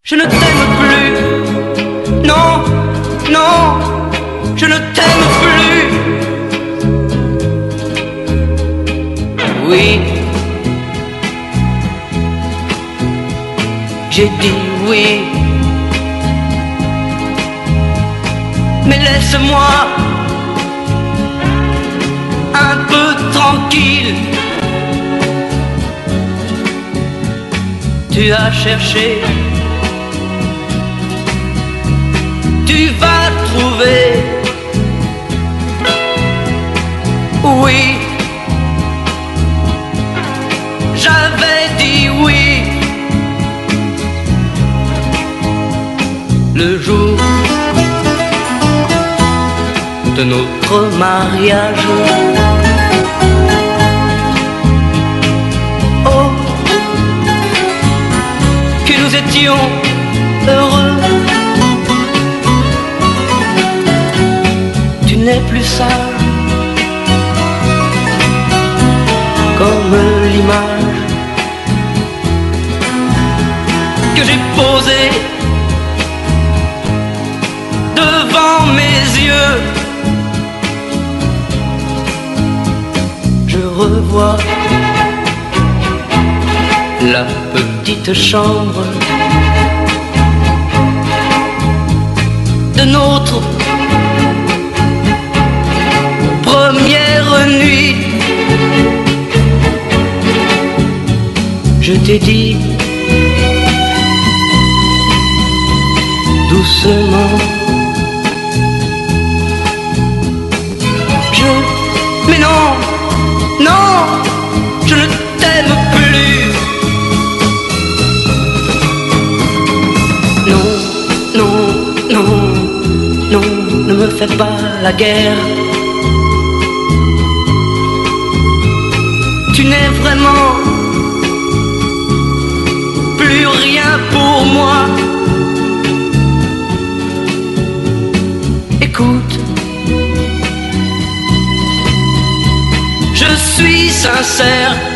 Je ne t'aime plus. Non, non, je ne t'aime plus. Oui, j'ai dit oui. Mais laisse-moi un peu tranquille. Tu as cherché, tu vas trouver. Oui, j'avais dit oui. Le jour de notre mariage, oh, que nous étions heureux. Tu n'es plus sage comme l'image que j'ai posée devant mes yeux. Je revois la petite chambre de notre première nuit. Je t'ai dit doucement, mais non, non, je ne t'aime plus. Non, non, non, non, ne me fais pas la guerre. Tu n'es vraiment plus rien pour moi. Écoute, je suis sincère.